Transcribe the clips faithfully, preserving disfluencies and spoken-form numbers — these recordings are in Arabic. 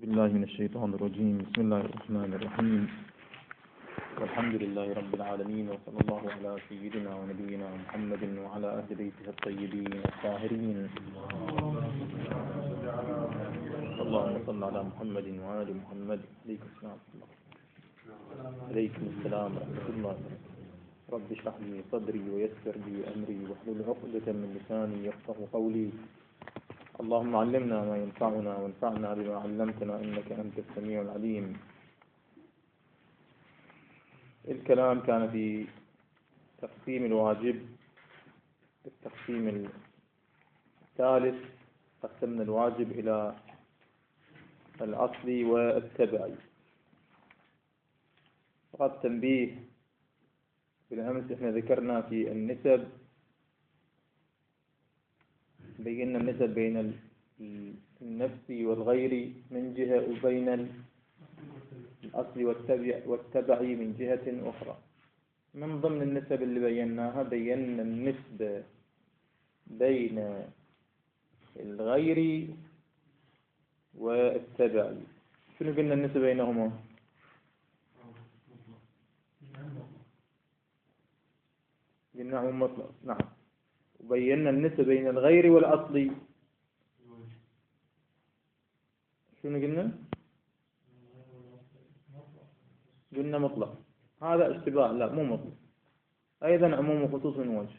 بالله من الشيطان الرجيم. بسم الله الرحمن الرحيم، والحمد لله رب العالمين، وصلى الله على سيدنا ونبينا محمد وعلى أهل بيته الطيبين الطاهرين. اللهم صل على محمد وآل محمد. عليكم السلام عليكم السلام ورحمة الله. رب اشرح لي صدري ويسر لي أمري واحلل عقدة من لساني يفقه قولي. اللهم علمنا ما ينفعنا وانفعنا بما علمتنا إنك أنت السميع العليم. الكلام كان في تقسيم الواجب. التقسيم الثالث قسمنا الواجب إلى الأصلي والتبعي. فقط تنبيه، بالأمس احنا ذكرنا في النسب، بينا النسب بين النفسي والغيري من جهة، وبين الأصل والتبعي من جهة أخرى. من ضمن النسب اللي بيناها بينا النسبة بين الغيري والتبعي. شنو قلنا النسبة بينهما؟ قلنا عموم مطلق، نعم. وبينا النسبة بين الغيري والأصلي. شنو قلنا؟ قلنا مطلق. هذا اشتباه، لا مو مطلق. أيضا عموم وخصوص من وجه.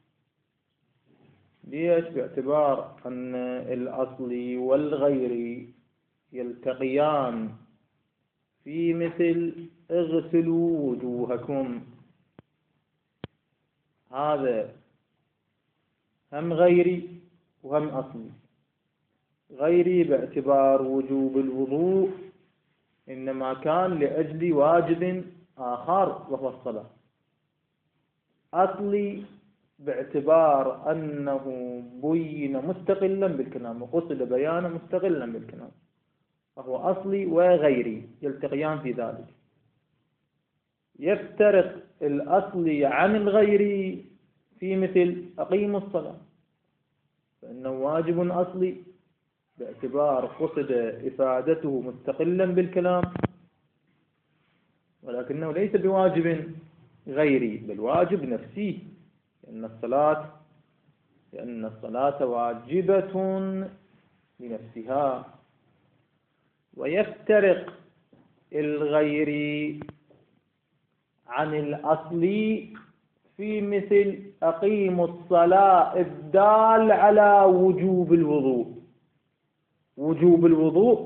ليش؟ باعتبار أن الأصلي والغيري يلتقيان في مثل اغسلوا وجوهكم. هذا هم غيري وهم أصلي. غيري باعتبار وجوب الوضوء إنما كان لأجل واجب آخر وهو الصلاة. أصلي باعتبار أنه بين مستقلا بالكلام، وقصد بيانه مستقلا بالكلام، فهو أصلي وغيري يلتقيان في ذلك. يفترق الأصلي عن الغيري في مثل أقيموا الصلاة، فإنه واجب أصلي باعتبار قصد إفادته مستقلا بالكلام، ولكنه ليس بواجب غيري، بل واجب نفسي، لأن الصلاة لأن الصلاة واجبة لنفسها. ويفترق الغيري عن الأصلي في مثل أقيموا الصلاة الدال على وجوب الوضوء. وجوب الوضوء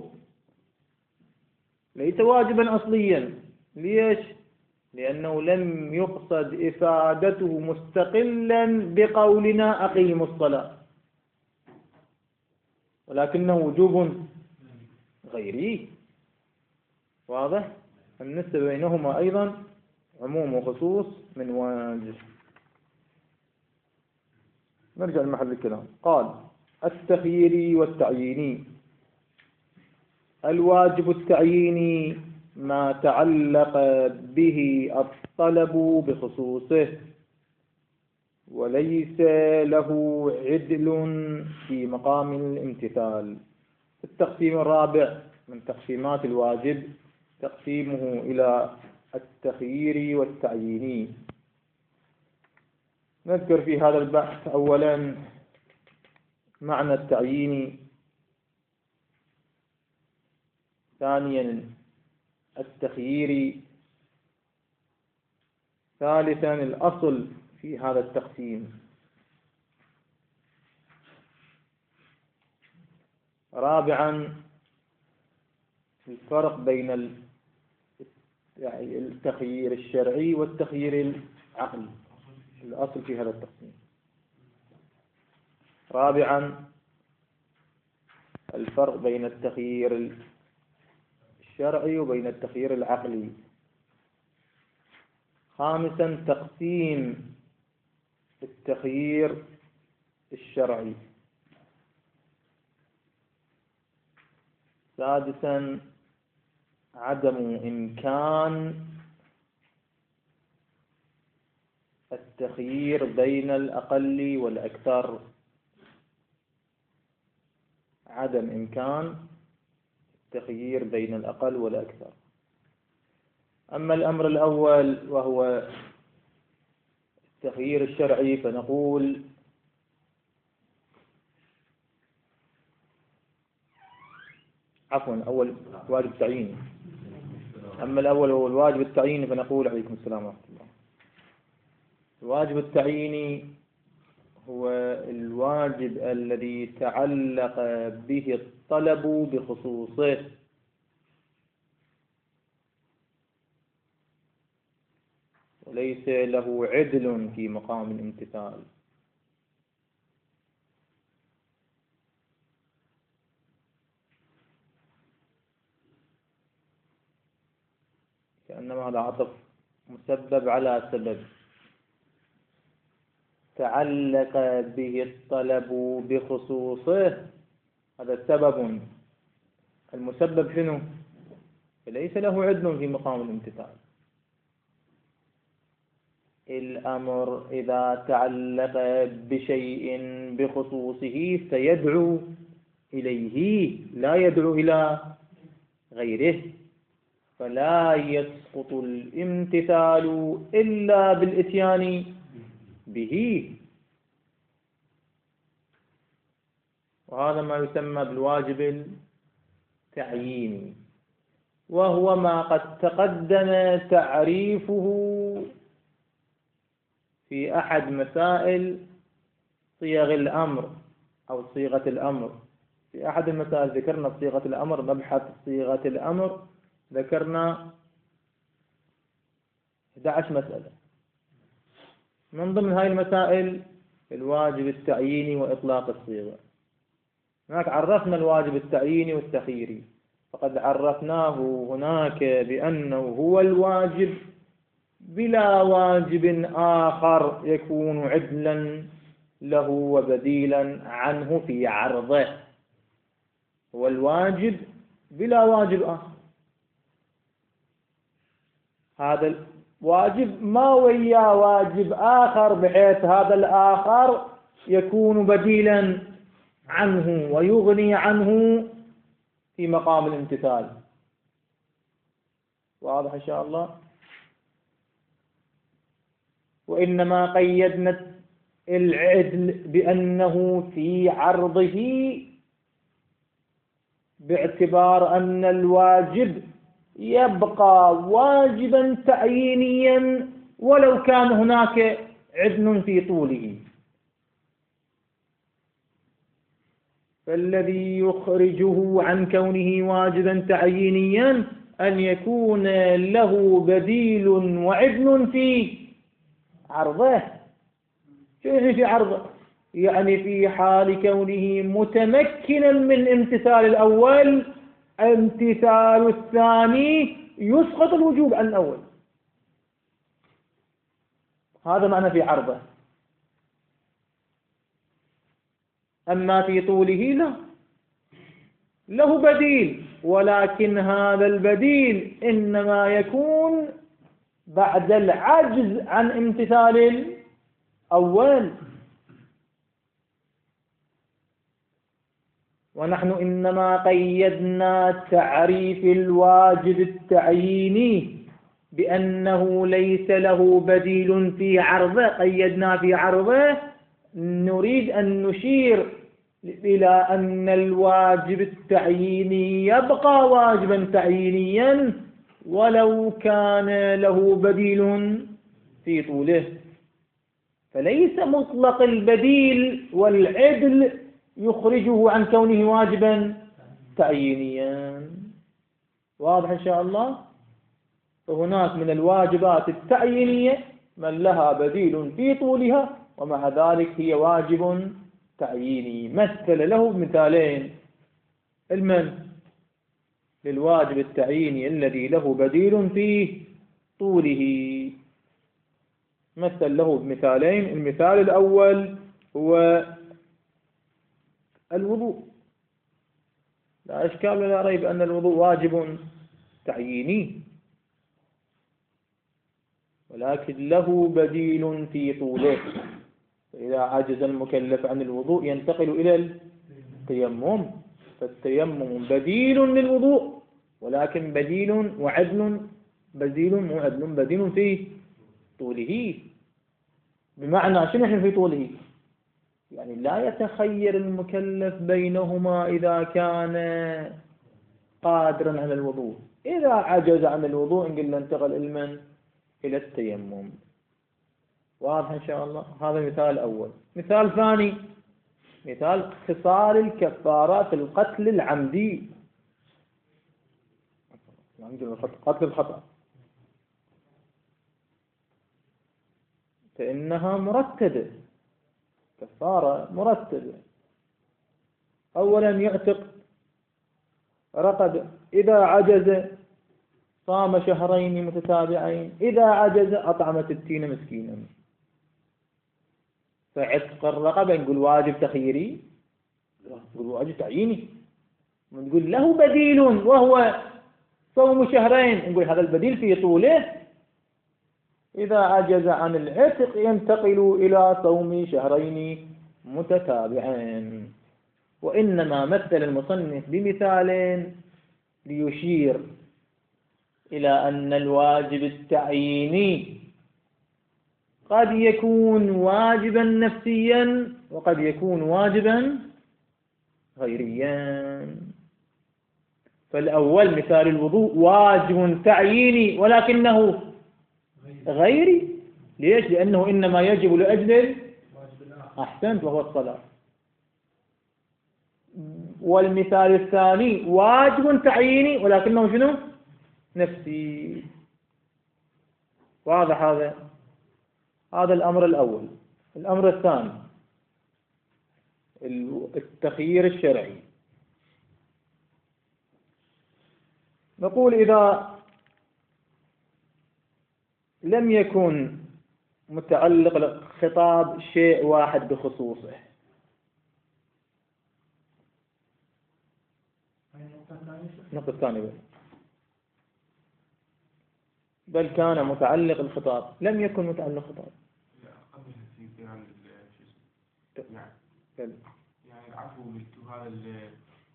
ليس واجبا أصليا. ليش؟ لأنه لم يقصد إفادته مستقلا بقولنا أقيموا الصلاة، ولكنه وجوب غيري. واضح؟ النسبة بينهما أيضا عموم وخصوص من وجه. نرجع لمحل الكلام. قال التخييري والتعييني. الواجب التعييني ما تعلق به الطلب بخصوصه وليس له عدل في مقام الامتثال. التقسيم الرابع من تقسيمات الواجب تقسيمه إلى التخييري والتعييني. نذكر في هذا البحث أولا معنى التعييني، ثانيا التخييري، ثالثا الأصل في هذا التقسيم، رابعا الفرق بين التخيير الشرعي والتخيير العقلي، الأصل في هذا التقسيم. رابعا الفرق بين التخيير الشرعي وبين التخيير العقلي. خامسا تقسيم التخيير الشرعي. سادسا عدم إمكان التخيير بين الأقل والأكثر. عدم إمكان التخيير بين الأقل والأكثر. أما الأمر الأول وهو التخيير الشرعي فنقول عفوا أول واجب تعييني. أما الأول هو الواجب التعييني فنقول عليكم السلام ورحمة الله. الواجب التعييني هو الواجب الذي تعلق به الطلب بخصوصه، وليس له عدل في مقام الامتثال. كأنما هذا عطف مسبب على سبب، تعلق به الطلب بخصوصه، هذا سبب، المسبب شنو؟ فليس له عدل في مقام الامتثال. الأمر إذا تعلق بشيء بخصوصه سيدعو إليه، لا يدعو إلى غيره، فلا يسقط الامتثال إلا بالإتيان به. وهذا ما يسمى بالواجب التعييني، وهو ما قد تقدم تعريفه في أحد مسائل صيغ الأمر أو صيغة الأمر. في أحد المسائل ذكرنا صيغة الأمر، مبحث صيغة الأمر ذكرنا أحد عشر مسألة. من ضمن هاي المسائل الواجب التعييني وإطلاق الصيغة. هناك عرفنا الواجب التعييني والتخييري، فقد عرفناه هناك بأنه هو الواجب بلا واجب آخر يكون عدلا له وبديلا عنه في عرضه. هو الواجب بلا واجب آخر. هذا الواجب ما ويا واجب آخر بحيث هذا الآخر يكون بديلا عنه ويغني عنه في مقام الامتثال. واضح إن شاء الله؟ وإنما قيدنا العدل بأنه في عرضه باعتبار أن الواجب يبقى واجبا تعيينيا ولو كان هناك عدل في طوله. فالذي يخرجه عن كونه واجبا تعيينيا أن يكون له بديل وعدل في عرضه. شو يعني في عرضه؟ يعني في حال كونه متمكنا من امتثال الأول، امتثال الثاني يسقط الوجوب عن الأول. هذا معنى في عرضه. أما في طوله لا، له بديل، ولكن هذا البديل إنما يكون بعد العجز عن امتثال الأول. ونحن إنما قيدنا تعريف الواجب التعييني بأنه ليس له بديل في عرضه، قيدنا في عرضه. نريد أن نشير إلى أن الواجب التعييني يبقى واجبا تعيينيا ولو كان له بديل في طوله. فليس مطلق البديل والعدل يخرجه عن كونه واجبا تعيينيا. واضح إن شاء الله؟ فهناك من الواجبات التعيينية من لها بديل في طولها ومع ذلك هي واجب تعييني. مثل له بمثالين. المن للواجب التعييني الذي له بديل في طوله، مثل له بمثالين. المثال الأول هو الوضوء. لا إشكال ولا ريب أن الوضوء واجب تعييني، ولكن له بديل في طوله. فإذا عجز المكلف عن الوضوء ينتقل إلى التيمم. فالتيمم بديل للوضوء، ولكن بديل وعدل، بديل مو عدل، بديل في طوله. بمعنى شنو احنا في طوله؟ يعني لا يتخير المكلف بينهما إذا كان قادرا على الوضوء. إذا عجز عن الوضوء قلنا انتقل المن إلى التيمم. واضح إن شاء الله؟ هذا مثال أول. مثال ثاني، مثال خصال الكفارة في القتل العمدي، قتل الخطأ، فإنها مرتبة، كفارة مرتبة. أولا يعتق رقبة، إذا عجز صام شهرين متتابعين، إذا عجز أطعم ستين مسكينا. فعتق الرقبة نقول واجب تخييري؟ نقول واجب تعييني. نقول له بديل وهو صوم شهرين، نقول هذا البديل في طوله. إذا عجز عن العتق ينتقل إلى صوم شهرين متتابعين. وإنما مثل المصنف بمثال ليشير إلى أن الواجب التعييني قد يكون واجبا نفسيا وقد يكون واجبا غيريا. فالأول مثال الوضوء واجب تعييني ولكنه غيري. ليش؟ لأنه إنما يجب لأجل أحسنت وهو الصلاة. والمثال الثاني واجب تعييني ولكنه شنو؟ نفسي. واضح هذا؟ هذا الأمر الأول. الأمر الثاني التخيير الشرعي. نقول إذا لم يكن متعلق الخطاب شيء واحد بخصوصه، نقطة ثانية، بل كان متعلق الخطاب لم يكن متعلق الخطاب. يعني يعني العفو هذا اللي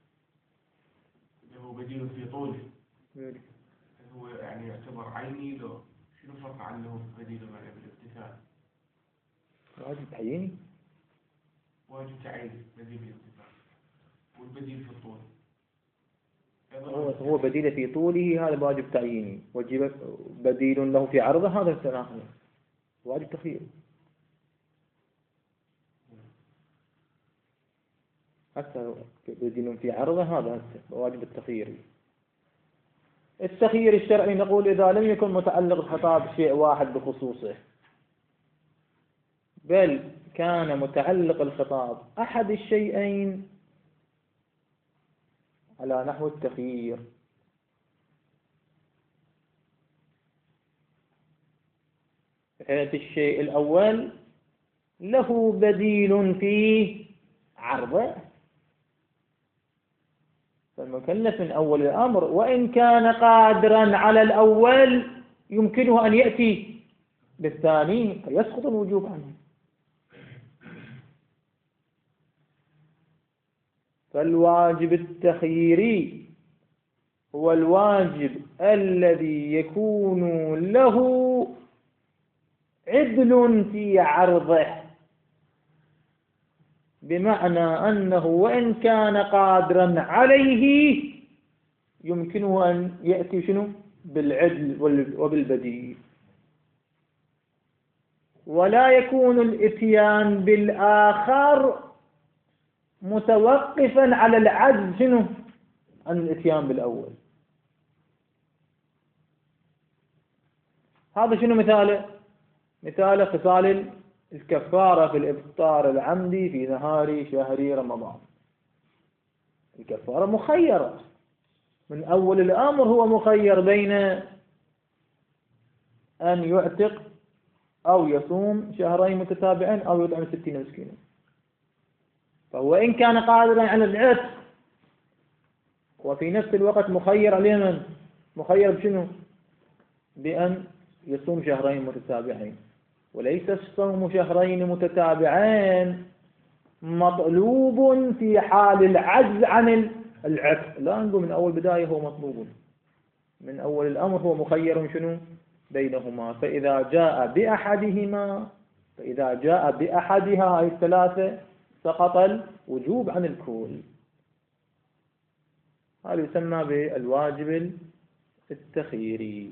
هو بديل في طوله، هو يعني يعتبر عيني لو شنو فرق عنه بديل معي بالامتثال؟ واجب تعييني. واجب تعييني بديل الامتثال، والبديل في الطول هو هو بديل في طوله، هذا واجب تعييني. وجب بديل له في عرضه، هذا الثاني واجب تخييري. حتى بديل في عرضه هذا واجب التخييري. التخيير الشرعي نقول إذا لم يكن متعلق الخطاب شيء واحد بخصوصه، بل كان متعلق الخطاب أحد الشيئين على نحو التخيير. الشيء الأول له بديل في عرضه، فالمكلف من أول الأمر وإن كان قادرا على الأول يمكنه أن يأتي بالثاني فيسقط الوجوب عنه. فالواجب التخييري هو الواجب الذي يكون له عدل في عرضه، بمعنى أنه وإن كان قادرا عليه يمكنه أن يأتي شنو؟ بالعدل وبالبديل، ولا يكون الإتيان بالآخر متوقفا على العجز شنو؟ عن الإتيان بالأول. هذا شنو مثاله؟ مثال خصال الكفارة في الإفطار العمدي في نهار شهر رمضان. الكفارة مخيرة من أول الأمر، هو مخير بين أن يعتق أو يصوم شهرين متتابعين أو يطعم ستين مسكينا. فهو إن كان قادرا على العتق وفي نفس الوقت مخير عليه من؟ مخير بشنو؟ بأن يصوم شهرين متتابعين. وليس الصوم شهرين متتابعين مطلوب في حال العجز عن العتق، لا نقول من أول بداية هو مطلوب، من أول الأمر هو مخير شنو بينهما. فإذا جاء بأحدهما فإذا جاء بأحدها أي الثلاثة سقط الوجوب عن الكل. هذا يسمى بالواجب التخييري.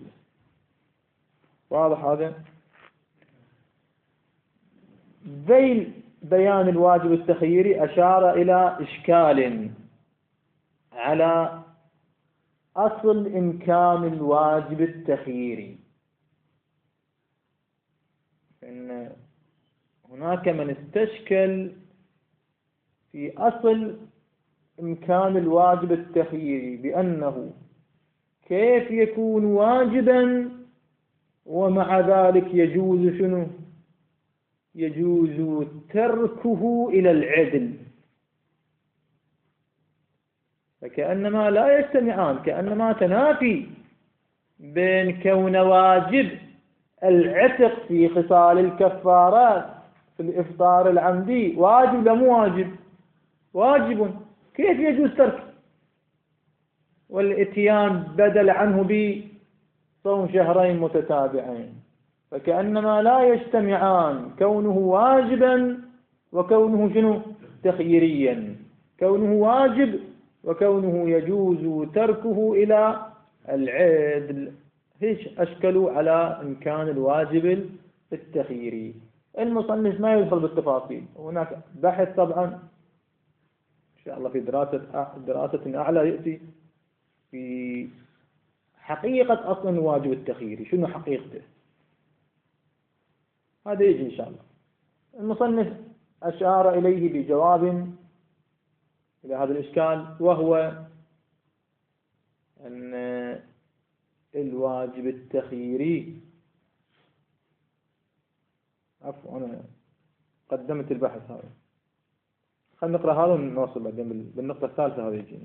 واضح هذا؟ ذيل بيان الواجب التخييري أشار إلى إشكال على أصل إمكان الواجب التخييري، إن هناك من استشكل في أصل إمكان الواجب التخييري بأنه كيف يكون واجبا ومع ذلك يجوز شنو يجوز تركه إلى العدل، فكأنما لا يجتمعان، كأنما تنافي بين كون واجب العتق في خصال الكفارات في الإفطار العمدي واجب لا مو واجب؟ واجب، كيف يجوز تركه؟ والإتيان بدل عنه بصوم شهرين متتابعين، فكأنما لا يجتمعان كونه واجبا وكونه شنو تخييريا، كونه واجب وكونه يجوز تركه إلى العدل. ايش أشكلوا على إمكان الواجب التخييري؟ المصنف ما يدخل بالتفاصيل، هناك بحث طبعا إن شاء الله في دراسة دراسة أعلى يأتي في حقيقة أصلا الواجب التخييري، شنو حقيقته، هذا يجي إن شاء الله. المصنف أشار إليه بجواب إلى هذا الإشكال، وهو أن الواجب التخييري، عفوا أنا قدمت البحث هذا، خلينا نقرأ هذا ونوصل بعدين بالنقطة الثالثة هذه يجينا.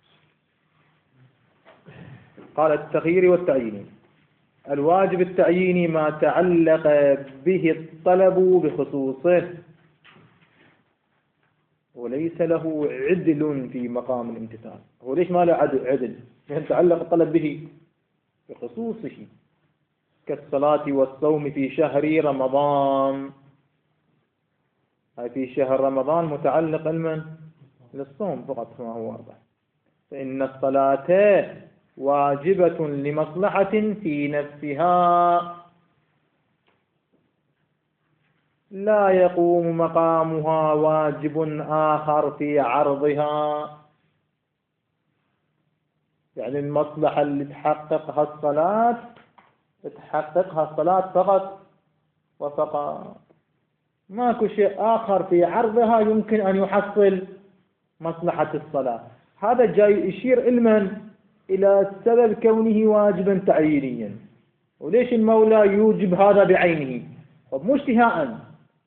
قال التخييري والتعييني: الواجب التعييني ما تعلق به الطلب بخصوصه وليس له عدل في مقام الامتثال. هو ليش ما له عدل؟ لأن تعلق الطلب به بخصوصه، كالصلاة والصوم في شهر رمضان، هاي في شهر رمضان متعلق المن للصوم فقط كما هو واضح. فإن الصلاة واجبة لمصلحة في نفسها لا يقوم مقامها واجب آخر في عرضها. يعني المصلحة اللي تحققها الصلاة تحققها الصلاة فقط وفقط، ماكو شيء آخر في عرضها يمكن أن يحصل مصلحة الصلاة. هذا جاي يشير علما إلى سبب كونه واجبا تعيينيا. وليش المولى يوجب هذا بعينه؟ مو اشتهاء،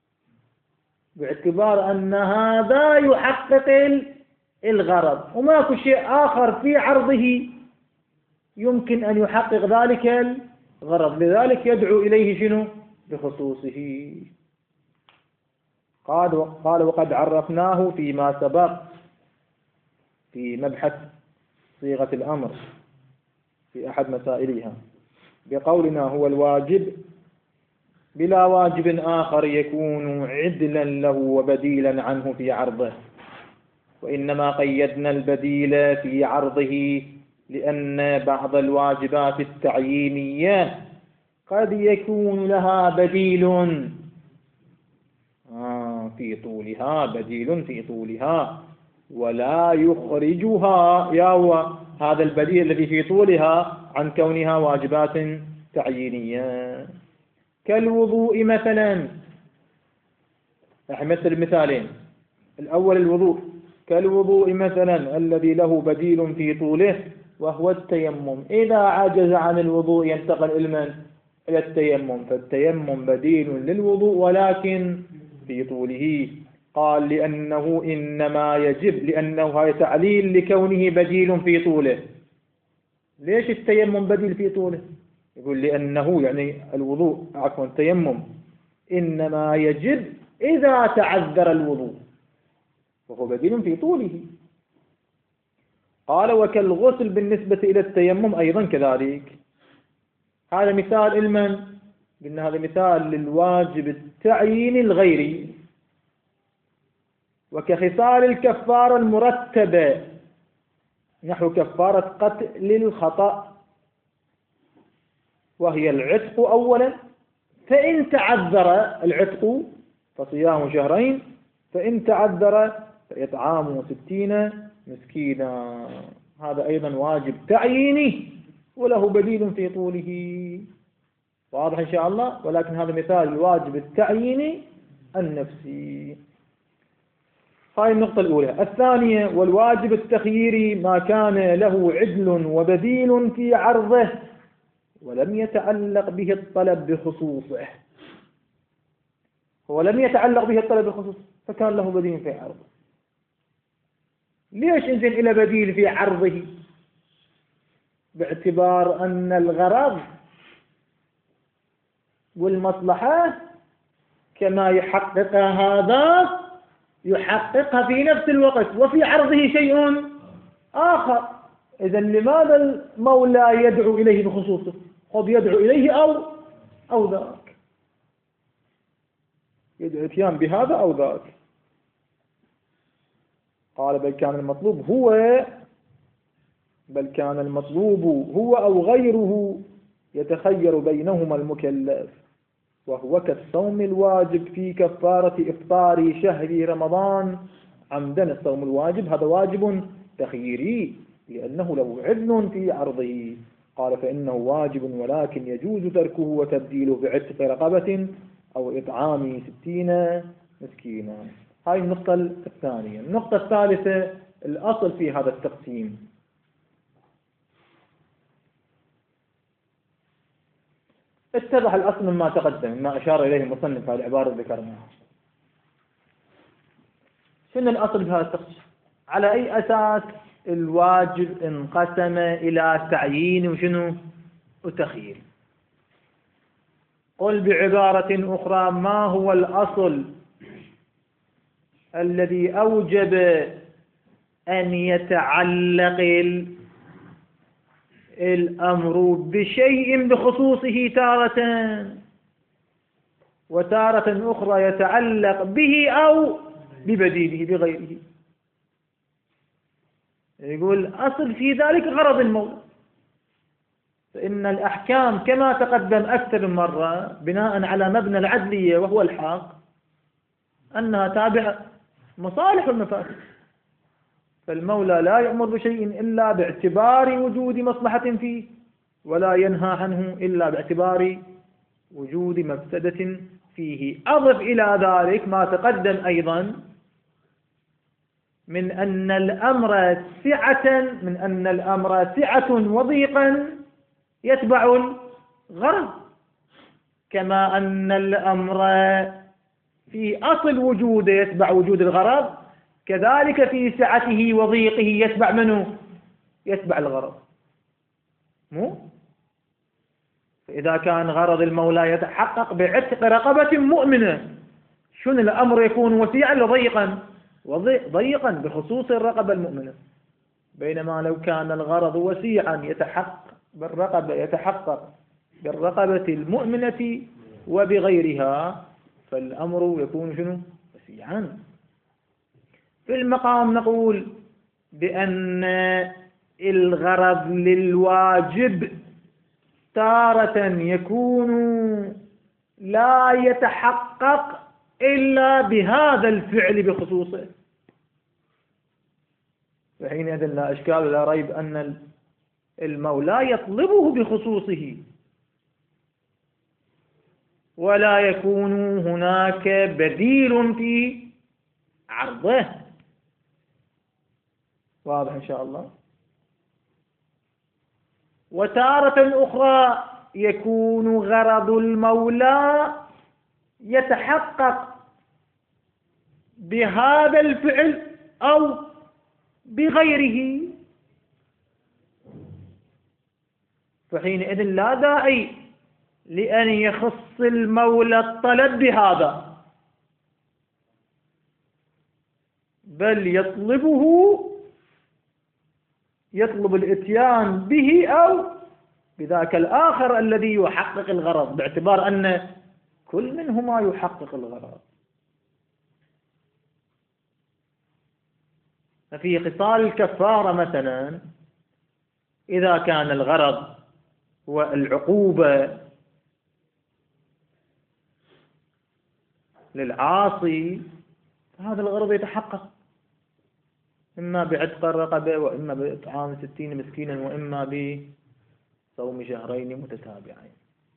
باعتبار أن هذا يحقق الغرض وماكو شيء آخر في عرضه يمكن أن يحقق ذلك الغرض، لذلك يدعو إليه شنو بخصوصه. قال قال وقد عرفناه فيما سبق في مبحث صيغة الأمر في أحد مسائلها بقولنا: هو الواجب بلا واجب آخر يكون عدلا له وبديلا عنه في عرضه. وإنما قيدنا البديل في عرضه لأن بعض الواجبات التعيينية قد يكون لها بديل آه في طولها بديل في طولها ولا يخرجها يا هو هذا البديل الذي في طولها عن كونها واجبات تعيينية، كالوضوء مثلا. مثل مثالين: الأول الوضوء، كالوضوء مثلا الذي له بديل في طوله وهو التيمم، إذا عجز عن الوضوء ينتقل إلى إلى التيمم، فالتيمم بديل للوضوء ولكن في طوله. قال لأنه إنما يجب، لأنه هذا تعليل لكونه بديل في طوله. ليش التيمم بديل في طوله؟ يقول لأنه يعني الوضوء عفوا التيمم إنما يجب إذا تعذر الوضوء وهو بديل في طوله. قال وكالغسل بالنسبة إلى التيمم أيضا كذلك. هذا مثال المن؟ قلنا هذا مثال للواجب التعيين الغيري. وكخصال الكفارة المرتبة نحو كفارة قتل الخطأ، وهي العتق أولا، فإن تعذر العتق فصيام شهرين، فإن تعذر فإطعام ستين مسكينا. هذا أيضا واجب تعييني وله بديل في طوله. واضح إن شاء الله. ولكن هذا مثال الواجب التعييني النفسي. هاي النقطة الأولى. الثانية والواجب التخييري ما كان له عدل وبديل في عرضه ولم يتعلق به الطلب بخصوصه. هو لم يتعلق به الطلب بخصوصه فكان له بديل في عرضه. ليش انزل إلى بديل في عرضه؟ باعتبار أن الغرض والمصلحة كما يحققها هذا يحققها في نفس الوقت وفي عرضه شيء آخر. إذا لماذا المولى يدعو إليه بخصوصه؟ قد يدعو إليه أو أو ذاك، يدعو الاتيان بهذا أو ذاك. قال بل كان المطلوب هو بل كان المطلوب هو أو غيره يتخير بينهما المكلف، وهو كالصوم الواجب في كفارة إفطار شهر رمضان عمدا. الصوم الواجب هذا واجب تخييري لأنه له عدل في عرضه. قال فإنه واجب ولكن يجوز تركه وتبديله بعتق رقبة أو إطعام ستين مسكينا. هاي النقطة الثانية. النقطة الثالثة الأصل في هذا التقسيم. اتضح الأصل مما تقدم مما أشار إليه المصنف في العبارة اللي ذكرناها. شنو الأصل بهذا التقسيم؟ على أي أساس الواجب انقسم إلى تعيين وشنو وتخيير؟ قل بعبارة أخرى ما هو الأصل الذي أوجب أن يتعلق الأمر بشيء بخصوصه تارة، وتارة أخرى يتعلق به أو ببديله بغيره؟ يقول أصل في ذلك غرض المولى. فإن الأحكام كما تقدم أكثر من مرة بناء على مبنى العدلية وهو الحق أنها تابعة مصالح والمفاسد. فالمولى لا يأمر بشيء إلا باعتبار وجود مصلحة فيه، ولا ينهى عنه إلا باعتبار وجود مفسدة فيه. أضف إلى ذلك ما تقدم أيضا من أن الأمر سعة من أن الأمر سعة وضيقا يتبع الغرض، كما أن الأمر في أصل وجوده يتبع وجود الغرض، كذلك في سعته وضيقه يتبع منه يتبع الغرض. مو فإذا كان غرض المولى يتحقق بعتق رقبة مؤمنة، شنو الأمر يكون وسيعا وضيقا؟ ضيقا بخصوص الرقبة المؤمنة. بينما لو كان الغرض وسيعا يتحقق بالرقبة يتحقق بالرقبة المؤمنة وبغيرها فالأمر يكون شنو وسيعا. في المقام نقول بأن الغرض للواجب تارة يكون لا يتحقق إلا بهذا الفعل بخصوصه، فحينئذ لا إشكال ولا ريب أن المولى يطلبه بخصوصه، ولا يكون هناك بديل في عرضه. واضح إن شاء الله. وتارة أخرى يكون غرض المولى يتحقق بهذا الفعل أو بغيره، فحينئذ لا داعي لأن يخص المولى الطلب بهذا، بل يطلبه يطلب الإتيان به أو بذاك الآخر الذي يحقق الغرض، باعتبار أن كل منهما يحقق الغرض. ففي خصال الكفارة مثلا إذا كان الغرض هو العقوبة للعاصي فهذا الغرض يتحقق إما بعتق الرقبة وإما بإطعام ستين مسكينا وإما بصوم شهرين متتابعين.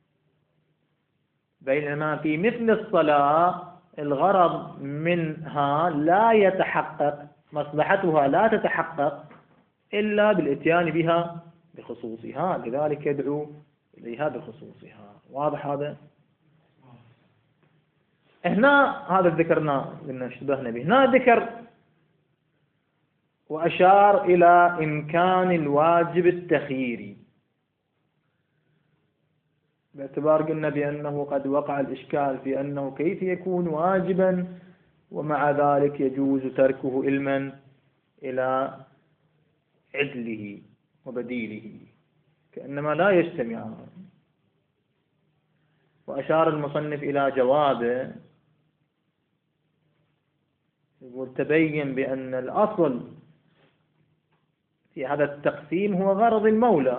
بينما في مثل الصلاة الغرض منها لا يتحقق، مصلحتها لا تتحقق إلا بالإتيان بها بخصوصها، لذلك يدعو إليها بخصوصها. واضح هذا؟ هنا هذا ذكرنا لأن اشتبهنا به. هنا ذكر وأشار إلى إمكان الواجب التخييري، باعتبار قلنا بأنه قد وقع الإشكال في أنه كيف يكون واجبا ومع ذلك يجوز تركه علما إلى عدله وبديله، كأنما لا يجتمعان. وأشار المصنف إلى جوابه، يقول تبين بأن الأصل في هذا التقسيم هو غرض المولى.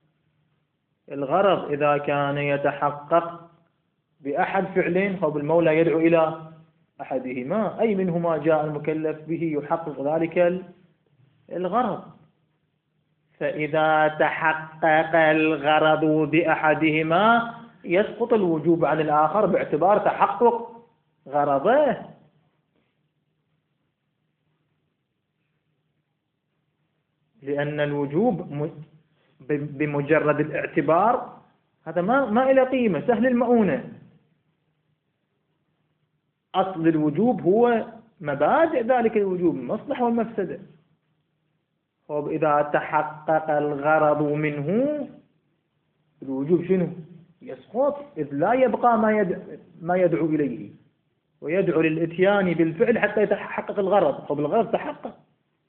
الغرض إذا كان يتحقق بأحد فعلين فهو المولى يدعو إلى أحدهما، أي منهما جاء المكلف به يحقق ذلك الغرض. فإذا تحقق الغرض بأحدهما يسقط الوجوب عن الآخر باعتبار تحقق غرضه. لأن الوجوب بمجرد الاعتبار هذا ما ما إلى قيمة، سهل المؤونة. أصل الوجوب هو مبادئ ذلك الوجوب، المصلحة والمفسدة. إذا تحقق الغرض منه الوجوب شنو؟ يسقط، إذ لا يبقى ما يدعو, ما يدعو إليه، ويدعو للإتيان بالفعل حتى يتحقق الغرض، طب الغرض تحقق.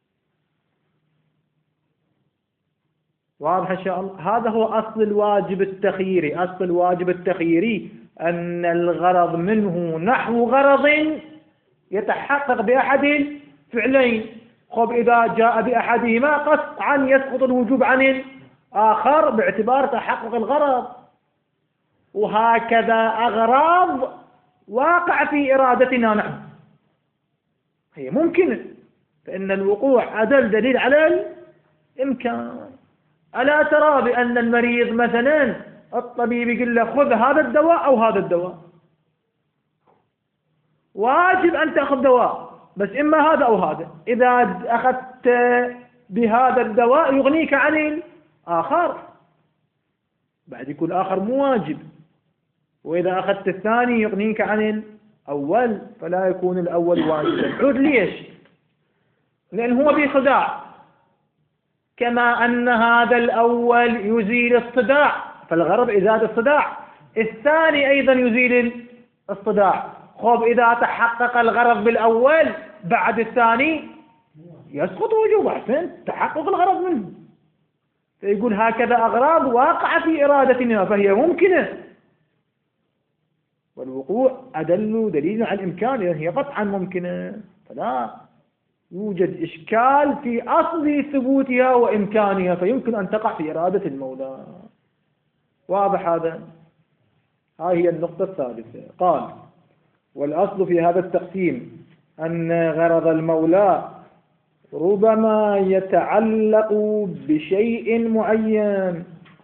واضح إن شاء الله؟ هذا هو أصل الواجب التخييري. أصل الواجب التخييري أن الغرض منه نحو غرض يتحقق بأحد الفعلين. خب إذا جاء بأحدهما قطعا يسقط الوجوب عن الآخر باعتبار تحقق الغرض. وهكذا أغراض واقع في إرادتنا نحن هي ممكنة، فإن الوقوع أدل دليل على الإمكان. ألا ترى بأن المريض مثلا الطبيب يقول له خذ هذا الدواء أو هذا الدواء، واجب أن تأخذ دواء بس إما هذا أو هذا، إذا أخذت بهذا الدواء يغنيك عن الآخر، بعد يكون الآخر مو واجب، وإذا أخذت الثاني يغنيك عن الأول فلا يكون الأول واجبا. عود ليش؟ لأن هو بصداع، كما أن هذا الأول يزيل الصداع فالغرض إزالة الصداع، الثاني أيضا يزيل الصداع. خب إذا تحقق الغرض بالأول بعد الثاني يسقط وجوبه، عشان تحقق الغرض منه. فيقول هكذا أغراض واقعة في إرادتنا فهي ممكنة، والوقوع أدل دليل على الإمكان لأن هي قطعا ممكنة، فلا يوجد إشكال في أصل ثبوتها وإمكانها، فيمكن أن تقع في إرادة المولى. واضح هذا؟ هذه هي النقطة الثالثة. قال والأصل في هذا التقسيم أن غرض المولى ربما يتعلق بشيء معين،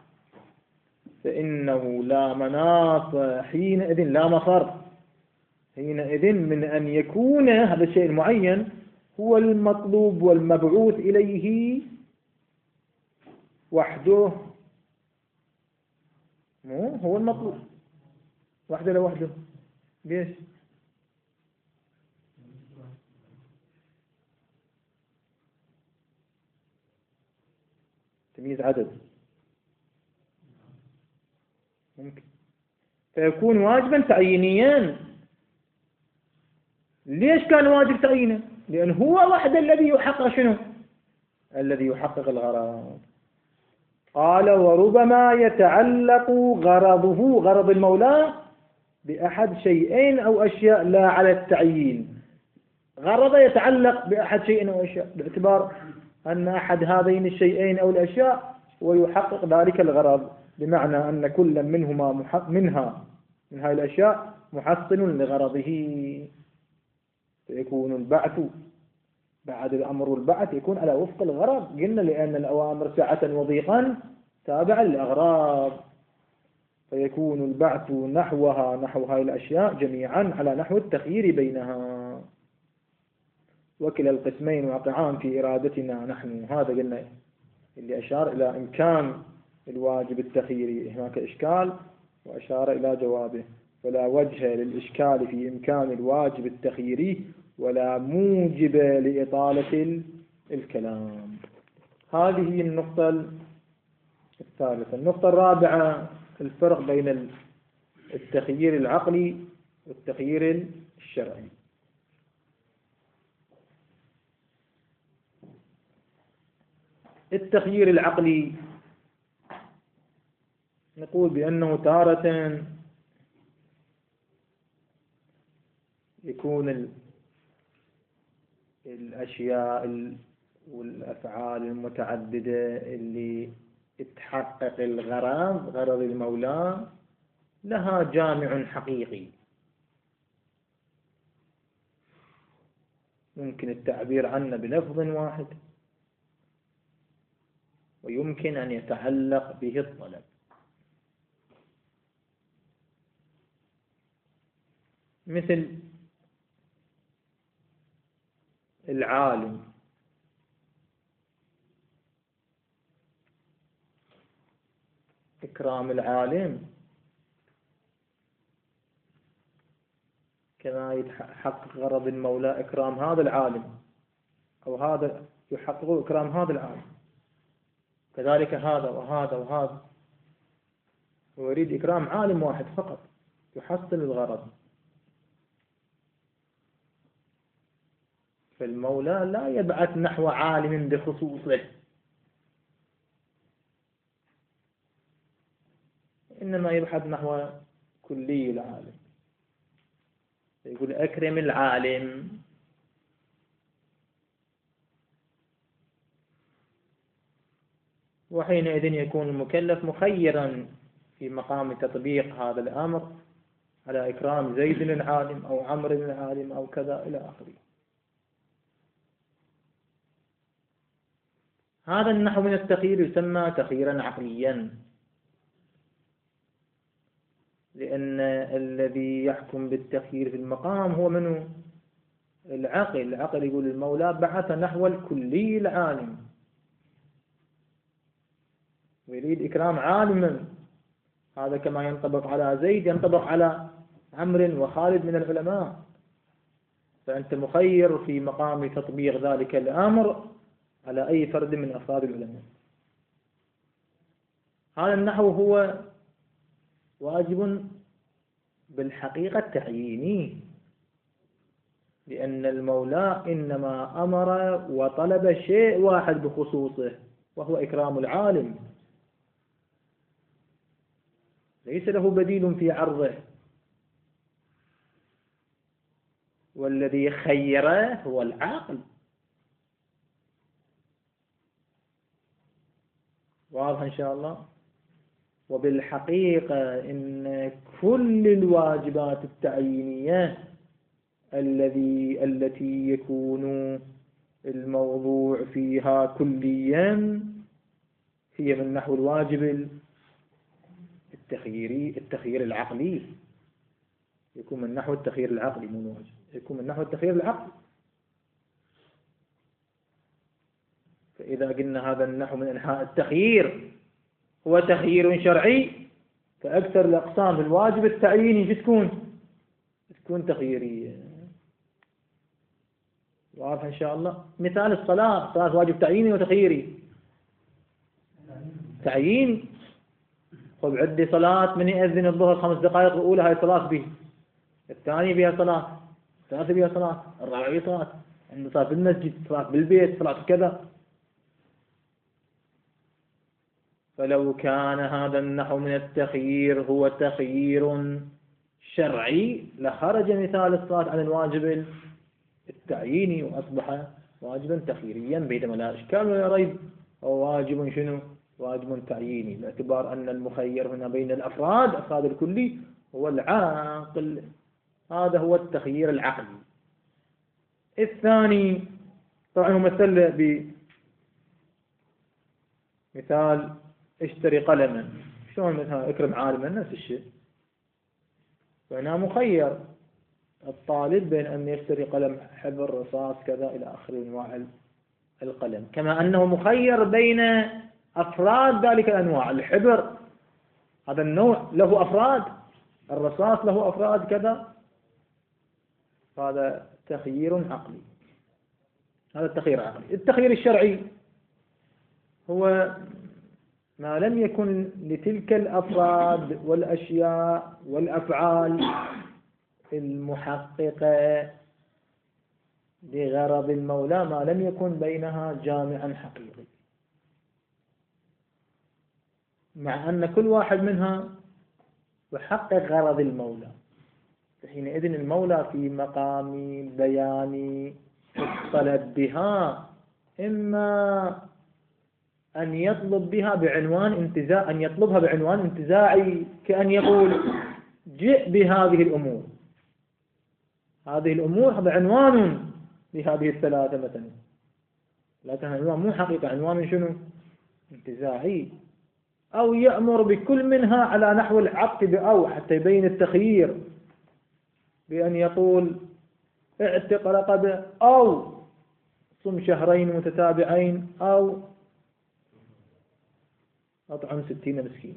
فإنه لا مناص حينئذ، لا مفر حينئذ من أن يكون هذا الشيء المعين هو المطلوب والمبعوث إليه وحده. مو هو المطلوب وحده لوحده. ليش؟ تمييز عدد ممكن، فيكون واجبا تعيينيا. ليش كان واجب تعيينه؟ لأن هو وحده الذي يحقق شنو؟ الذي يحقق الغرض. قال وربما يتعلق غرضه غرض المولى بأحد شيئين أو أشياء لا على التعيين. غرض يتعلق بأحد شيئين أو أشياء باعتبار أن أحد هذين الشيئين أو الأشياء ويحقق ذلك الغرض، بمعنى أن كل منهما منها من هذه الأشياء محصن لغرضه، فيكون البعث بعد الأمر والبعث يكون على وفق الغرض. قلنا لأن الأوامر سعة وضيقا تابعة للأغراض، فيكون البعث نحوها نحو هذه الأشياء جميعا على نحو التخيير بينها. وكلا القسمين واقعان في إرادتنا نحن. هذا قلنا اللي أشار إلى إمكان الواجب التخييري. هناك إشكال وأشار إلى جوابه. فلا وجه للإشكال في إمكان الواجب التخييري ولا موجب لإطالة الكلام. هذه هي النقطة الثالثة. النقطة الرابعة الفرق بين التخيير العقلي والتخيير الشرعي. التخيير العقلي نقول بأنه تارة يكون الأشياء والأفعال المتعددة اللي تحقق الغرض غرض المولى لها جامع حقيقي، ممكن التعبير عنه بلفظ واحد ويمكن أن يتعلق به الطلب. مثل العالم، إكرام العالم كما يحقق غرض المولى إكرام هذا العالم، أو هذا يحقق إكرام هذا العالم، كذلك هذا وهذا وهذا. هو يريد إكرام عالم واحد فقط يحصل الغرض. فالمولى لا يبعث نحو عالم بخصوصه، إنما يبحث نحو كلي العالم. يقول أكرم العالم، وحينئذ يكون المكلف مخيرا في مقام تطبيق هذا الأمر على إكرام زيد العالم أو عمرو العالم أو كذا إلى آخره. هذا النحو من التخيير يسمى تخييرا عقليا، لأن الذي يحكم بالتخيير في المقام هو منه العقل. العقل يقول المولى بعث نحو الكلي العالم، ويريد إكرام عالما. هذا كما ينطبق على زيد ينطبق على عمرو وخالد من العلماء. فأنت مخير في مقام تطبيق ذلك الأمر على أي فرد من أفراد العلماء. هذا النحو هو واجب بالحقيقة التعييني، لأن المولى إنما أمر وطلب شيء واحد بخصوصه وهو إكرام العالم، ليس له بديل في عرضه. والذي خيره هو العقل. واضح إن شاء الله. وبالحقيقة إن كل الواجبات التعيينية الذي التي يكون الموضوع فيها كليا هي من نحو الواجب التخييري التخيير العقلي، يكون من نحو التخيير العقلي مو الواجب، يكون من نحو التخيير العقلي. فإذا قلنا هذا النحو من أنحاء التخيير هو تخيير شرعي، فأكثر الأقسام الواجب التعييني تكون تكون تخييرية. واضح إن شاء الله. مثال الصلاة، الصلاة واجب تعييني وتخييري. تعيين، خذ عندي صلاة من يأذن الظهر خمس دقائق الأولى هاي صلاة به، الثانية بها صلاة، الثالثة بها صلاة، الرابعة بها صلاة، عند صلاة بالمسجد، صلاة بالبيت، صلاة كذا. فلو كان هذا النحو من التخيير هو تخيير شرعي لخرج مثال الصلاة عن الواجب التعييني وأصبح واجبا تخييريا بينما لا إشكال ولا ريب، هو واجب شنو؟ واجب تعييني، باعتبار أن المخير هنا بين الأفراد أفراد الكلي هو العاقل. هذا هو التخيير العقلي. الثاني طبعا هو مثل بمثال اشتري قلما، شلون مثلا اكرم عالما نفس الشيء، فهنا مخير الطالب بين أن يشتري قلم حبر رصاص كذا إلى آخر أنواع القلم، كما أنه مخير بين أفراد ذلك الأنواع. الحبر هذا النوع له أفراد، الرصاص له أفراد كذا، هذا تخيير عقلي. هذا التخيير العقلي. التخيير الشرعي هو ما لم يكن لتلك الأفراد والأشياء والأفعال المحققة لغرض المولى، ما لم يكن بينها جامعا حقيقي، مع أن كل واحد منها يحقق غرض المولى. حينئذ المولى في مقام بيان الطلب بها إما أن يطلب بها بعنوان انتزاع، أن يطلبها بعنوان انتزاعي، كأن يقول جئ بهذه الأمور، هذه الأمور هذا عنوان لهذه الثلاثة مثلا، لكن عنوان مو حقيقة، عنوان شنو؟ انتزاعي. أو يأمر بكل منها على نحو العقد بأو، حتى يبين التخيير، بأن يقول اعتق رقبة أو صم شهرين متتابعين أو أطعم ستين مسكينا.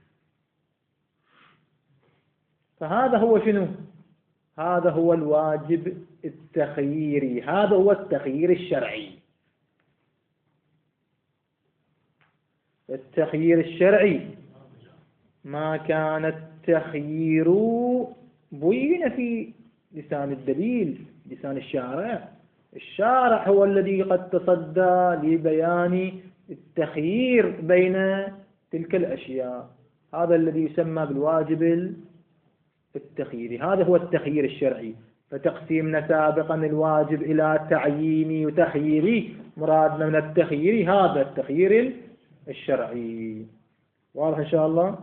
فهذا هو شنو؟ هذا هو الواجب التخييري، هذا هو التخيير الشرعي. التخيير الشرعي ما كان التخيير بين في لسان الدليل، لسان الشارع. الشارع هو الذي قد تصدى لبيان التخيير بين تلك الأشياء، هذا الذي يسمى بالواجب التخييري. هذا هو التخيير الشرعي. فتقسيمنا سابقا الواجب إلى تعييني وتخييري، مرادنا من التخيير هذا التخيير الشرعي. واضح إن شاء الله؟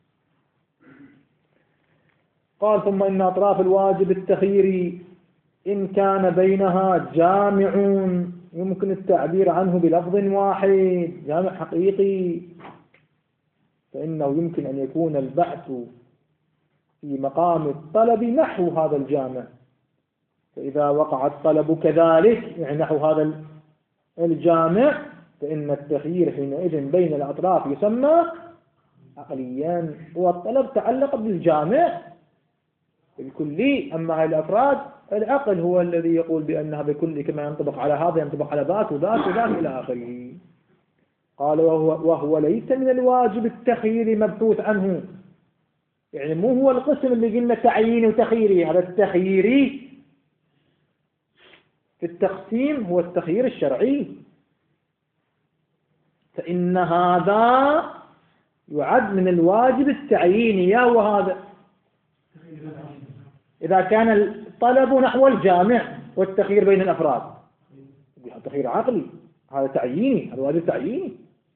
قال ثم إن أطراف الواجب التخييري إن كان بينها جامع يمكن التعبير عنه بلفظ واحد، جامع حقيقي، فإنه يمكن أن يكون البحث في مقام الطلب نحو هذا الجامع، فإذا وقع الطلب كذلك يعني نحو هذا الجامع فإن التخيير حينئذ بين الأطراف يسمى عقليا، والطلب تعلق بالجامع الكلي. أما هاي الأفراد العقل هو الذي يقول بأنها بكل، كما ينطبق على هذا ينطبق على ذاك وذاك وذاك إلى آخره. قال وهو, وهو ليس من الواجب التخيير مبحوث عنه، يعني مو هو القسم اللي قلنا تعييني وتخييري، هذا التخييري في التقسيم هو التخيير الشرعي. فإن هذا يعد من الواجب التعييني، يا وهذا إذا كان الطلب نحو الجامع والتخيير بين الأفراد، تخيير عقلي، هذا تعييني، هذا واجب تعييني.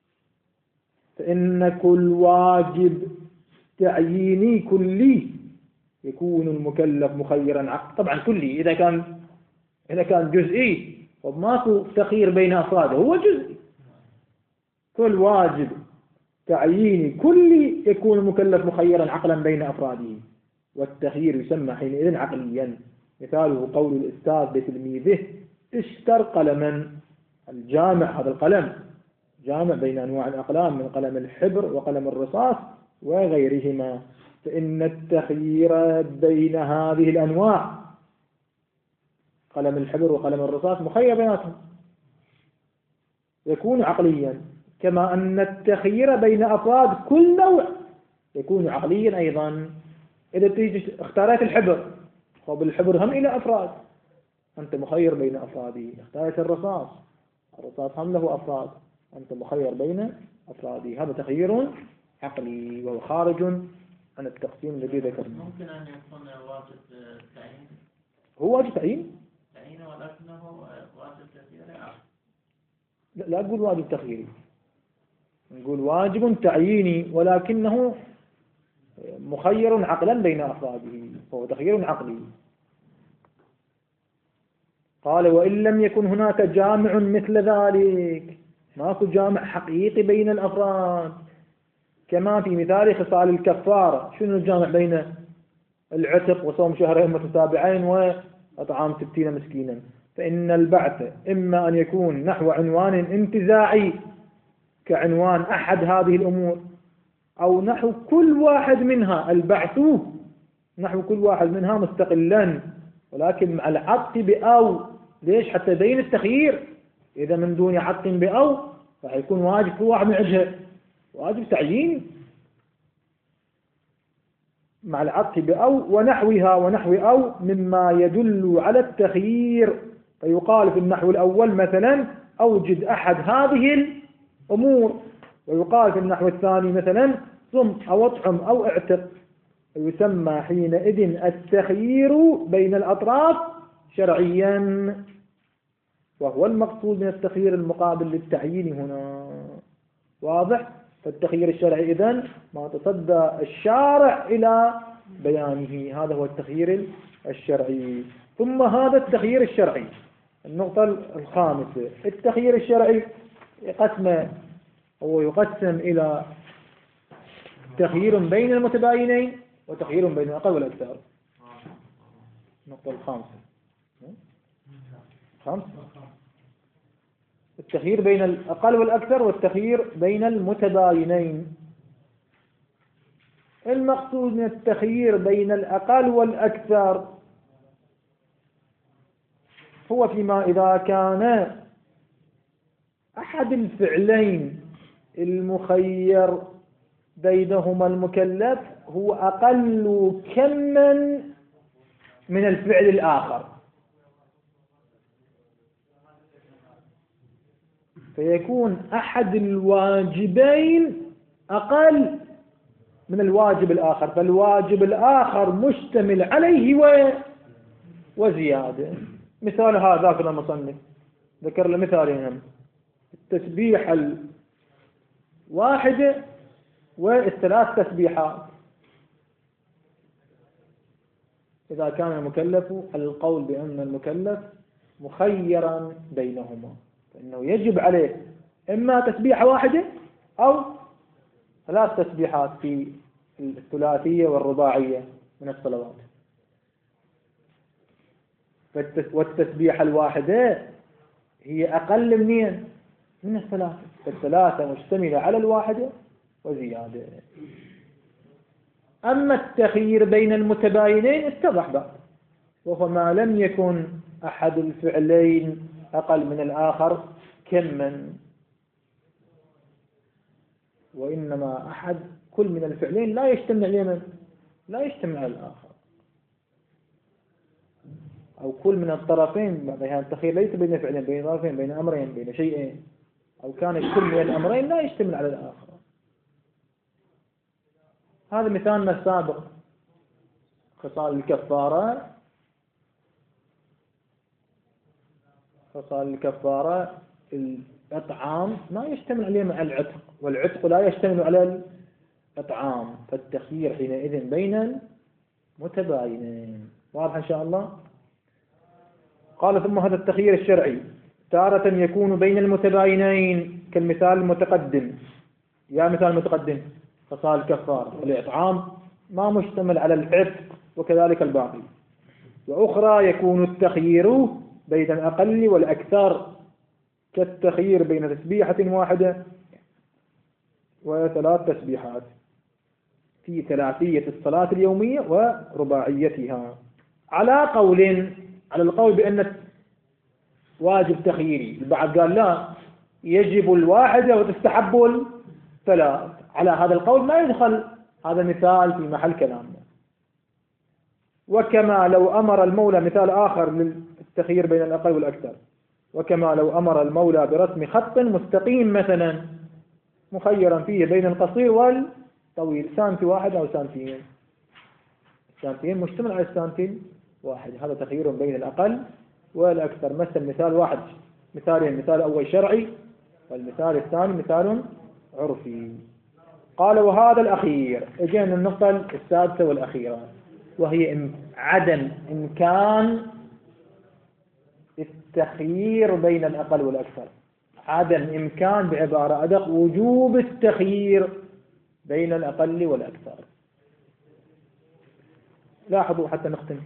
فإن كل واجب تعييني كلي يكون المكلف مخيرا عقل، طبعا كلي، إذا كان إذا كان جزئي وماكو تخيير بين أفراده هو جزئي. كل واجب تعييني كلي يكون المكلف مخيرا عقلا بين أفراده، والتخيير يسمى حينئذ عقليا. مثاله قول الأستاذ لتلميذه اشتر قلما، الجامع هذا القلم جامع بين أنواع الأقلام من قلم الحبر وقلم الرصاص وغيرهما. فإن التخيير بين هذه الأنواع قلم الحبر وقلم الرصاص مخير بيناتهم يكون عقليا، كما أن التخيير بين أفراد كل نوع يكون عقليا أيضا. إذا تيجي اختارت الحبر، وبالحبر هم إلى أفراد، أنت مخير بين أفراده. اختارت الرصاص، الرصاص هم له أفراد، أنت مخير بين أفراده. هذا تخيير عقلي وهو خارج عن التقسيم الذي ذكرناه. ممكن أن يكون واجب تعيين. هو واجب تعيين؟ تعيين ولكنه واجب تخييري. لا, لا أقول واجب تخييري، نقول واجب تعييني ولكنه مخير عقلا بين أفراده، فهو تخيير عقلي. قال وإن لم يكن هناك جامع مثل ذلك، ماكو جامع حقيقي بين الأفراد كما في مثال خصال الكفارة. شنو الجامع بين العتق وصوم شهرين متتابعين وأطعام ستين مسكينا؟ فإن البعث إما أن يكون نحو عنوان انتزاعي كعنوان أحد هذه الأمور، أو نحو كل واحد منها، البعث نحو كل واحد منها مستقلا ولكن مع العطف بأو. ليش؟ حتى بين التخيير، إذا من دون عطف بأو راح يكون واجب كل واحد من عجهه واجب تعيين مع العطف بأو ونحوها ونحو أو مما يدل على التخيير. فيقال في النحو الأول مثلا أوجد أحد هذه الأمور، ويقال في النحو الثاني مثلا صم أو اطعم أو اعتق. ويسمى حينئذ التخيير بين الأطراف شرعيا، وهو المقصود من التخيير المقابل للتعيين هنا. واضح؟ فالتخيير الشرعي إذن ما تصدى الشارع إلى بيانه، هذا هو التخيير الشرعي. ثم هذا التخيير الشرعي النقطة الخامسة، التخيير الشرعي يقسم هو يقسم إلى تخيير بين المتباينين وتخيير بين الأقل والأكثر. النقطة الخامسة خامسة التخيير بين الأقل والأكثر والتخيير بين المتباينين. المقصود من التخيير بين الأقل والأكثر هو فيما إذا كان أحد الفعلين المخير بينهما المكلف هو أقل كما من الفعل الآخر، فيكون أحد الواجبين أقل من الواجب الآخر، فالواجب الآخر مشتمل عليه و... وزيادة. مثال هذا في المصنف ذكر له مثالين، التسبيح الواحدة والثلاث تسبيحات. إذا كان المكلف القول بأن المكلف مخيرا بينهما فإنه يجب عليه إما تسبيحة واحدة أو ثلاث تسبيحات في الثلاثية والرباعية من الصلوات. والتسبيحة الواحدة هي أقل منين؟ من الثلاثة، فالثلاثة مشتملة على الواحدة وزيادة. أما التخيير بين المتباينين اتضح بعد، وهو ما لم يكن أحد الفعلين أقل من الآخر كما، وإنما أحد كل من الفعلين لا يجتمع على لا يجتمع على الآخر، أو كل من الطرفين. يعني التخيير ليس بين فعلين، بين طرفين، بين أمرين، بين شيئين، أو كان كل من الأمرين لا يجتمع على الآخر. هذا مثالنا السابق خصال الكفارة. خصال الكفارة الإطعام ما يشتمل عليه مع العتق، والعتق لا يشتمل على الإطعام، فالتخيير حينئذ بين المتباينين. واضح إن شاء الله؟ قال ثم هذا التخيير الشرعي تارة يكون بين المتباينين كالمثال المتقدم. يا مثال المتقدم خصال الكفارة الإطعام ما مشتمل على العتق وكذلك الباقي. وأخرى يكون التخيير بين الأقل والأكثر كالتخيير بين تسبيحة واحدة وثلاث تسبيحات في ثلاثية الصلاة اليومية ورباعيتها، على قول على القول بأن واجب تخييري. البعض قال لا، يجب الواحدة وتستحب الثلاث. على هذا القول ما يدخل هذا مثال في محل كلامنا. وكما لو أمر المولى مثال آخر للتخيير بين الأقل والأكثر، وكما لو أمر المولى برسم خط مستقيم مثلا مخيرا فيه بين القصير والطويل، سانتي واحد أو سانتين، سانتين مشتمل على السانتين واحد، هذا تخيير بين الأقل والأكثر. مثل مثال واحد، مثالين، مثال أول شرعي والمثال الثاني مثال عرفي. قال وهذا الأخير، اجينا النقطة السادسة والأخيرة، وهي عدم إمكان التخيير بين الأقل والأكثر، عدم إمكان بعبارة أدق وجوب التخيير بين الأقل والأكثر. لاحظوا حتى نختم،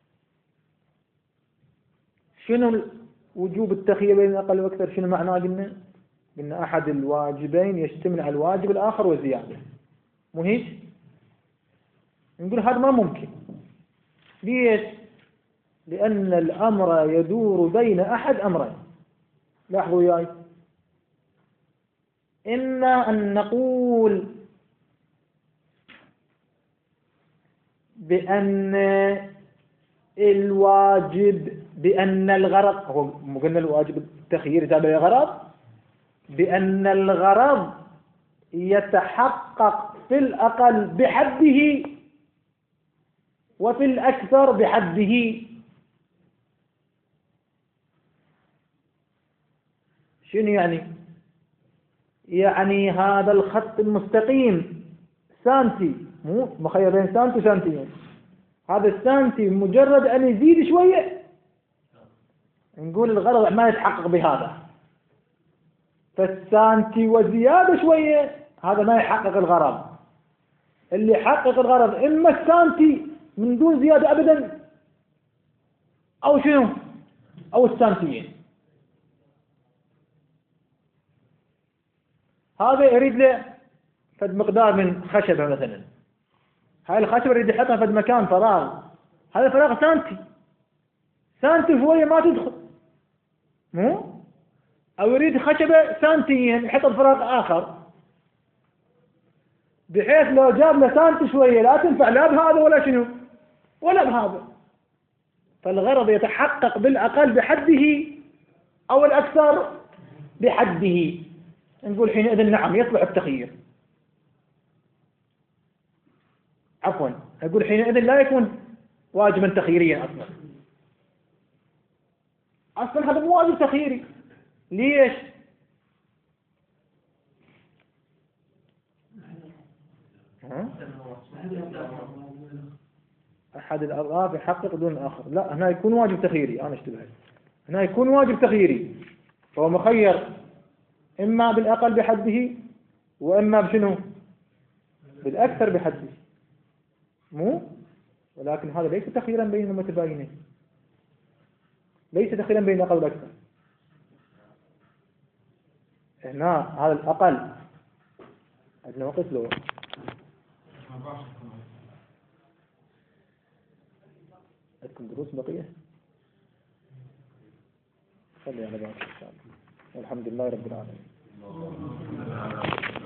شنو وجوب التخيير بين الأقل والأكثر؟ شنو معناه؟ قلنا إن أحد الواجبين يشتمل على الواجب الآخر وزيادة، مو هيك؟ نقول هذا ما ممكن. ليش؟ لأن الأمر يدور بين أحد أمرين. لاحظوا وياي، إما أن نقول بأن الواجب، بأن الغرض، هو قلنا الواجب التخيير تابع الغرض، بأن الغرض يتحقق في الأقل بحده وفي الأكثر بحده. شنو يعني؟ يعني هذا الخط المستقيم سانتي، مو مخير بين سانتي وسانتين، هذا السانتي مجرد أن يزيد شوية نقول الغرض ما يتحقق بهذا، فالسانتي وزيادة شوية هذا ما يحقق الغرض. اللي يحقق الغرض إما السانتي من دون زيادة أبدا أو شنو؟ أو السانتيين. هذا يريد له فد مقدار من خشبة مثلا، هاي الخشبة يريد يحطها فد مكان فراغ، هذا فراغ سانتي، سانتي شوية ما تدخل، مو؟ أو يريد خشبة سانتيين يحط الفراغ آخر، بحيث لو جاب له سانتي شوية لا تنفع لا بهذا ولا شنو ولا بهذا. فالغرض يتحقق بالأقل بحده أو الأكثر بحده. نقول حينئذ نعم يصلح التخيير، عفوا أقول حينئذ لا يكون واجبا تخييريا أصلا، أصلا هذا مو واجب تخييري. ليش؟ ها؟ أحد الأضعاف يحقق دون الآخر، لا هنا يكون واجب تخييري، أنا اشتبهت، هنا يكون واجب تخييري، فهو مخير إما بالأقل بحده وإما بشنو؟ بالأكثر بحده، مو؟ ولكن هذا ليس تخييرا بين المتباينين، ليس تخييرا بين الأقل والأكثر. هنا هذا الأقل عندنا وقت له عندكم دروس بقية؟ خلي على بعض إن شاء الله. والحمد لله رب العالمين.